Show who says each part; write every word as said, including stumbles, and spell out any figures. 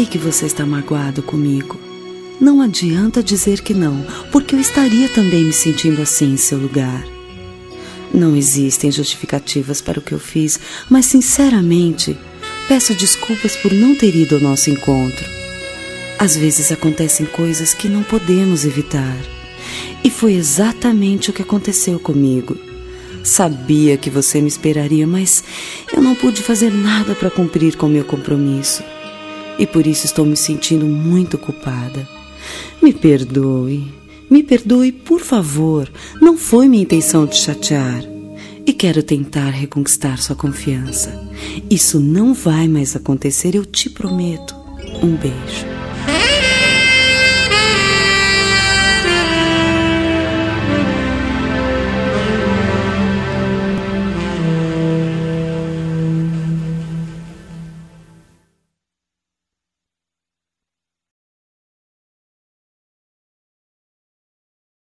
Speaker 1: sei que você está magoado comigo. Não adianta dizer que não, porque eu estaria também me sentindo assim em seu lugar. Não existem justificativas para o que eu fiz, mas sinceramente, peço desculpas por não ter ido ao nosso encontro. Às vezes acontecem coisas que não podemos evitar. E foi exatamente o que aconteceu comigo. Sabia que você me esperaria, mas eu não pude fazer nada para cumprir com meu compromisso. E por isso estou me sentindo muito culpada. Me perdoe. Me perdoe, por favor. Não foi minha intenção te chatear. E quero tentar reconquistar sua confiança. Isso não vai mais acontecer, eu te prometo. Um beijo.